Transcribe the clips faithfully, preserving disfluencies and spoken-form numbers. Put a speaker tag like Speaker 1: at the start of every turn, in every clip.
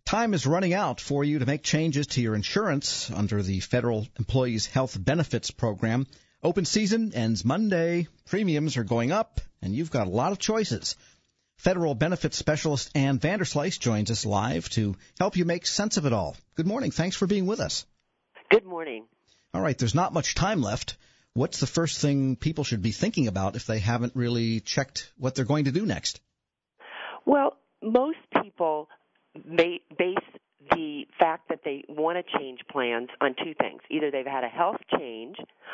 Speaker 1: Time is running out for you to make changes to your insurance under the Federal Employees Health Benefits Program. Open season ends Monday. Premiums are going up, and you've got a lot of choices. Federal Benefits Specialist Ann Vanderslice joins us live to help you make sense of it all. Good morning. Thanks for being with us.
Speaker 2: Good morning.
Speaker 1: All right, there's not much time left. What's the first thing people should be thinking about if they haven't really checked what they're going to do next?
Speaker 2: Well, most people may base the fact that they want to change plans on two things. Either they've had a health change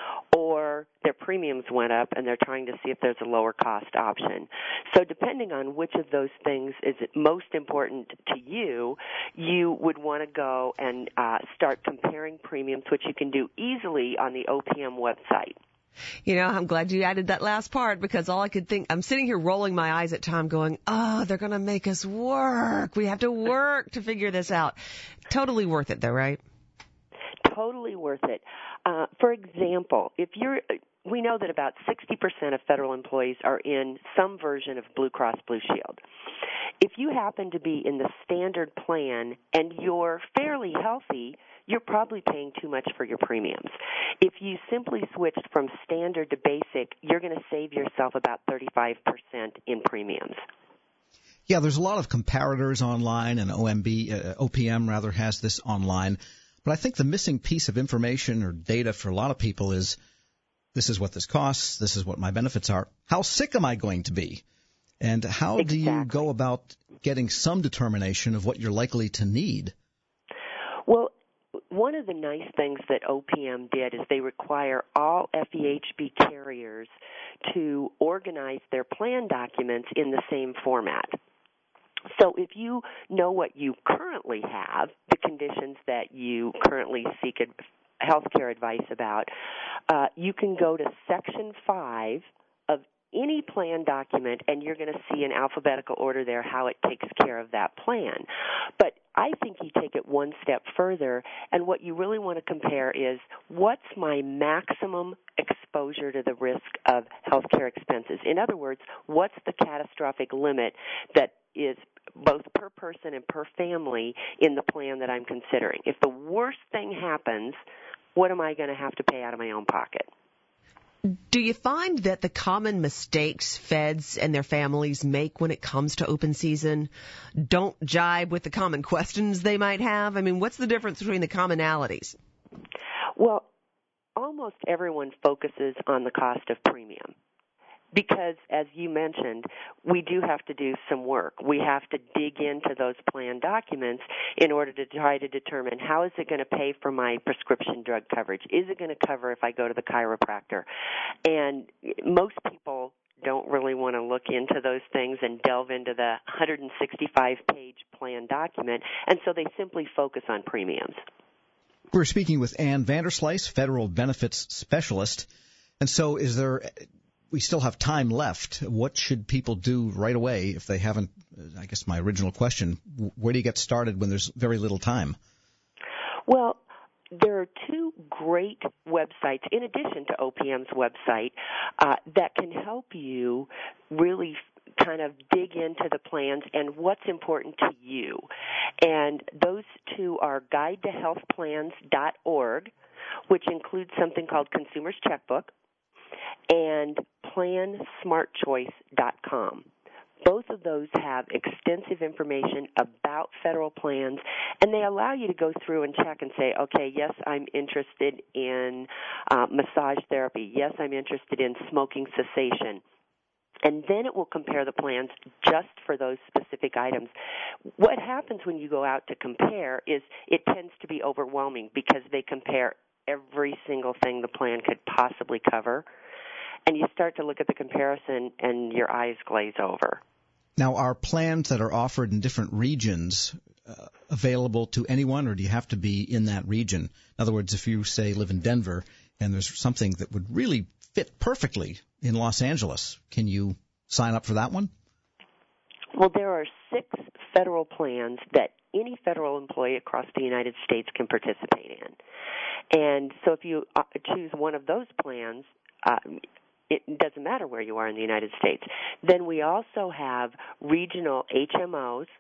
Speaker 2: or their premiums went up and they're trying to see if there's a lower cost option. So depending on which of those things is most important to you, you would want to go and uh, start comparing premiums, which you can do easily on the O P M website.
Speaker 3: You know, I'm glad you added that last part because all I could think, I'm sitting here rolling my eyes at Tom going, oh, they're going to make us work. We have to work to figure this out. Totally worth it though, right?
Speaker 2: Totally worth it. Uh, for example, if you're, we know that about sixty percent of federal employees are in some version of Blue Cross Blue Shield. If you happen to be in the standard plan and you're fairly healthy, you're probably paying too much for your premiums. If you simply switched from standard to basic, you're going to save yourself about thirty-five percent in premiums.
Speaker 1: Yeah, there's a lot of comparators online, and O M B, uh, O P M rather has this online. But I think the missing piece of information or data for a lot of people is this is what this costs, this is what my benefits are. How sick am I going to be? And how
Speaker 2: Exactly.
Speaker 1: do you go about getting some determination of what you're likely to need?
Speaker 2: Well, one of the nice things that O P M did is they require all F E H B carriers to organize their plan documents in the same format. So if you know what you currently have, the conditions that you currently seek health care advice about, uh, you can go to Section five of any plan document, and you're going to see in alphabetical order there how it takes care of that plan. But I think you take it one step further, and what you really want to compare is what's my maximum exposure to the risk of health care expenses? In other words, what's the catastrophic limit that is both per person and per family in the plan that I'm considering? If the worst thing happens, what am I going to have to pay out of my own pocket?
Speaker 3: Do you find that the common mistakes feds and their families make when it comes to open season don't jibe with the common questions they might have? I mean, what's the difference between the commonalities?
Speaker 2: Well, almost everyone focuses on the cost of premium. Because, as you mentioned, we do have to do some work. We have to dig into those plan documents in order to try to determine how is it going to pay for my prescription drug coverage? Is it going to cover if I go to the chiropractor? And most people don't really want to look into those things and delve into the one hundred sixty-five page plan document, and so they simply focus on premiums.
Speaker 1: We're speaking with Ann Vanderslice, Federal Benefits Specialist. And so is there... We still have time left. What should people do right away if they haven't, I guess my original question, where do you get started when there's very little time?
Speaker 2: Well, there are two great websites, in addition to O P M's website, uh, that can help you really kind of dig into the plans and what's important to you. And those two are guide to health plans dot org, which includes something called Consumer's Checkbook, and plan smart choice dot com. Both of those have extensive information about federal plans, and they allow you to go through and check and say, okay, yes, I'm interested in uh, massage therapy. Yes, I'm interested in smoking cessation. And then it will compare the plans just for those specific items. What happens when you go out to compare is it tends to be overwhelming because they compare every single thing the plan could possibly cover. And you start to look at the comparison and your eyes glaze over.
Speaker 1: Now, are plans that are offered in different regions uh, available to anyone, or do you have to be in that region? In other words, if you, say, live in Denver and there's something that would really fit perfectly in Los Angeles, can you sign up for that one?
Speaker 2: Well, there are six federal plans that any federal employee across the United States can participate in. And so if you uh, choose one of those plans, uh, it doesn't matter where you are in the United States. Then we also have regional H M Os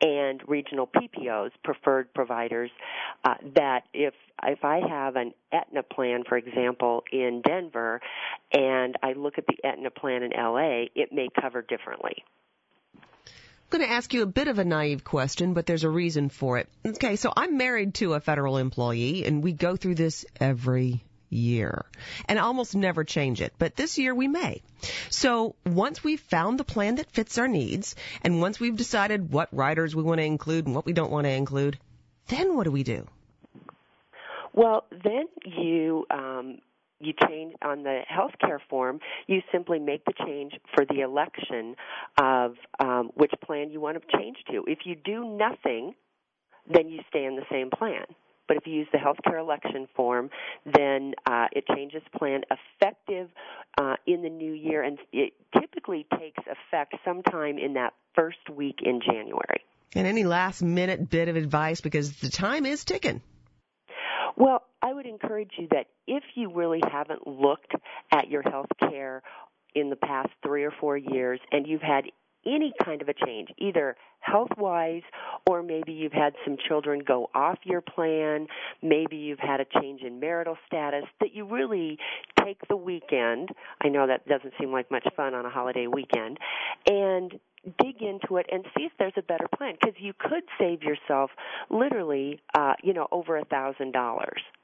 Speaker 2: and regional P P Os, preferred providers, uh, that if if I have an Aetna plan, for example, in Denver, and I look at the Aetna plan in L A, it may cover differently.
Speaker 3: I'm going to ask you a bit of a naive question, but there's a reason for it. Okay, so I'm married to a federal employee, and we go through this every year and almost never change it. But this year we may. So once we've found the plan that fits our needs, and once we've decided what riders we want to include and what we don't want to include, then what do we do?
Speaker 2: Well, then you um, you change on the health care form. You simply make the change for the election of um, which plan you want to change to. If you do nothing, then you stay in the same plan. But if you use the health care election form, then uh, it changes plan effective uh, in the new year, and it typically takes effect sometime in that first week in January.
Speaker 3: And any last-minute bit of advice, because the time is ticking.
Speaker 2: Well, I would encourage you that if you really haven't looked at your health care in the past three or four years and you've had any kind of a change, either health-wise or maybe you've had some children go off your plan, maybe you've had a change in marital status, that you really take the weekend, I know that doesn't seem like much fun on a holiday weekend, and dig into it and see if there's a better plan, because you could save yourself literally, uh, you know, over a thousand dollars